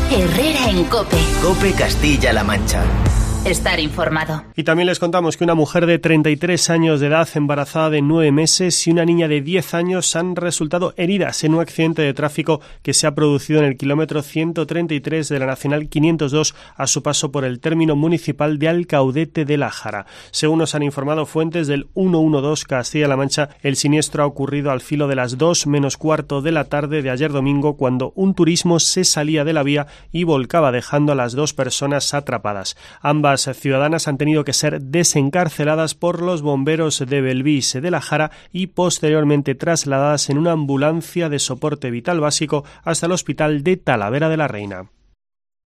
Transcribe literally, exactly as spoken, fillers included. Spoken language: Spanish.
Herrera en COPE. COPE Castilla-La Mancha. Estar informado. Y también les contamos que una mujer de treinta y tres años de edad, embarazada de nueve meses, y una niña de diez años han resultado heridas en un accidente de tráfico que se ha producido en el kilómetro ciento treinta y tres de la Nacional quinientos dos a su paso por el término municipal de Alcaudete de la Jara. Según nos han informado fuentes del ciento doce Castilla-La Mancha, el siniestro ha ocurrido al filo de las dos menos cuarto de la tarde de ayer domingo, cuando un turismo se salía de la vía y volcaba, dejando a las dos personas atrapadas. Ambas Las ciudadanas han tenido que ser desencarceladas por los bomberos de Belvís de la Jara y posteriormente trasladadas en una ambulancia de soporte vital básico hasta el hospital de Talavera de la Reina.